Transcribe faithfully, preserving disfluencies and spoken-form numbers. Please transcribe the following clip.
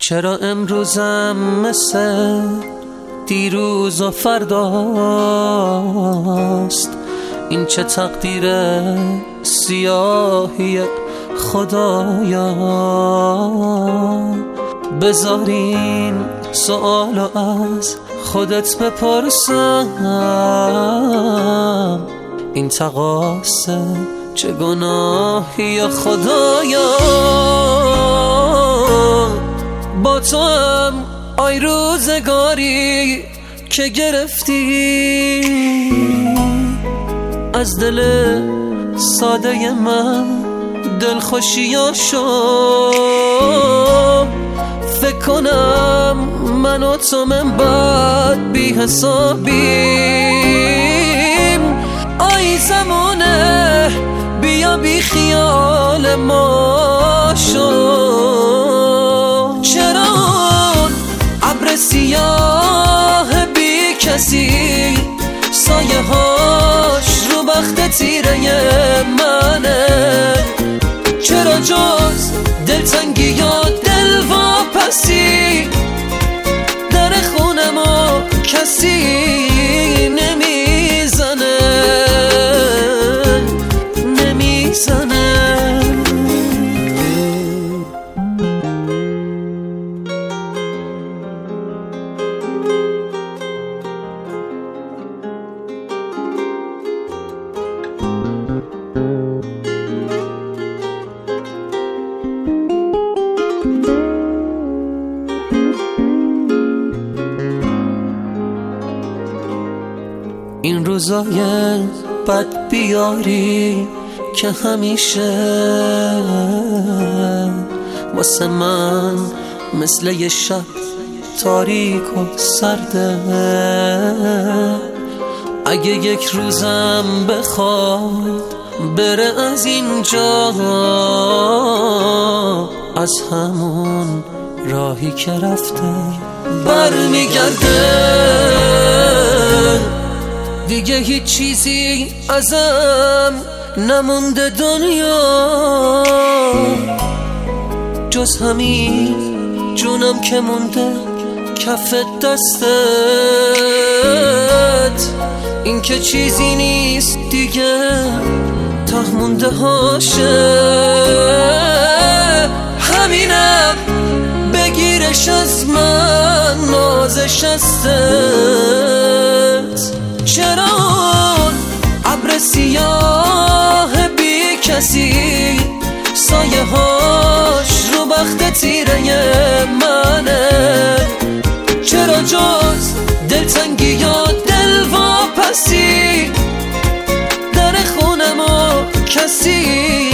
چرا امروزم مثل دیروز و فرداست؟ این چه تقدیر سیاهی خدایا. بذارین سوالو از خودت بپرسم، این تقاصه چه گناهی یا خدایا. با تو هم آی روزگاری که گرفتی از دل ساده من دلخوشیاشو. فکر کنم من و تو من بعد بی حسابیم. آی زمانه بیا بی خیال ما شو. چرا ابر سیاه بی کسی سایه هاش رو بخت تیره منه؟ چرا جز دلتنگی یا دل واپسی در خونه ما کسی نمیزنه نمیزنه؟ این روزای بد بیاری که همیشه واسه من مثل یه شب تاریک و سرده. اگه یک روزم بخواد بره از اینجا، از همون راهی که رفته برمیگرده. دیگه هیچ چیزی ازم نمونده دنیا جز همین جونم که مونده کف دستت. این که چیزی نیست دیگه ته مونده هاشه. همینم بگیرش از من نازش هستت. چرا ابر سیاه بی کسی سایه هاش رو بخت تیره منه؟ چرا جز دلتنگی یا دل واپسی در خونه ما کسی